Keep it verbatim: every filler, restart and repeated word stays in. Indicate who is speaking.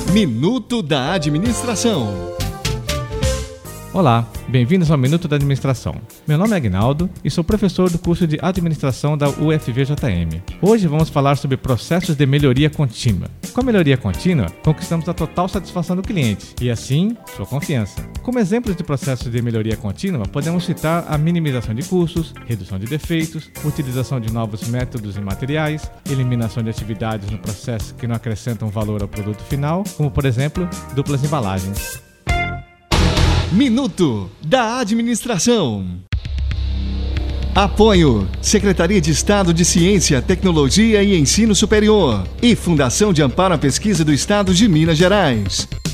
Speaker 1: Minuto da Administração.
Speaker 2: Olá, bem-vindos ao Minuto da Administração. Meu nome é Agnaldo e sou professor do curso de Administração da U F V J M. Hoje vamos falar sobre processos de melhoria contínua. Com a melhoria contínua, conquistamos a total satisfação do cliente e, assim, sua confiança. Como exemplos de processos de melhoria contínua, podemos citar a minimização de custos, redução de defeitos, utilização de novos métodos e materiais, eliminação de atividades no processo que não acrescentam valor ao produto final, como, por exemplo, duplas embalagens.
Speaker 1: Minuto da Administração. Apoio: Secretaria de Estado de Ciência, Tecnologia e Ensino Superior e Fundação de Amparo à Pesquisa do Estado de Minas Gerais.